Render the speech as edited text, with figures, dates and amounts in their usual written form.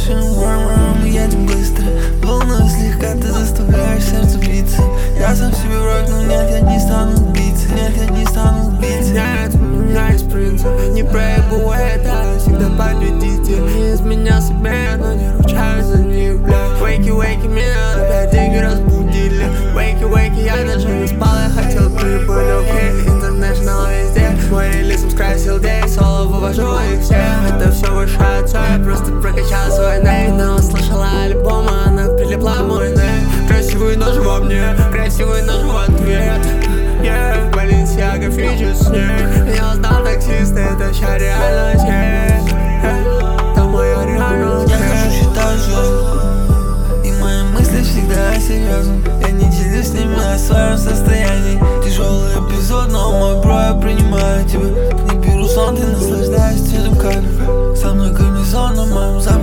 машину, мы едем быстро. Волнуюсь слегка, ты заставляешь сердце биться. Я сам себе враг, но нет, я не стану убийцей. Нет, я не стану убийцей. Нет, у меня есть принцип. Не проебу это, всегда победитель. Не изменял себе, но не ручаюсь за них, блядь. Вейки, меня опять деньги разбудили. Вейки, я даже не спал, я хотел прибыль, окей. Интернешнл везде, мой релизом скрасил день. Соло вывожу их всех, это все высшая цель. Я просто прокачал свой нейм. Она услышала альбом, она прилипла мой нейм. Красивый нож во мне, красивый нож в ответ. Баленсиага фичи с ней. Я узнал таксиста, это вся реальность. Это моя реальность. Я хожу, считаю звезды, и мои мысли всегда серьезны. Я не делюсь с ними о своем состоянии. Тяжелый эпизод, но мой бро, я принимаю тебя. Не беру сон, ты наслаждаешься цветом капель. Со мной комбинезон на моем запахе.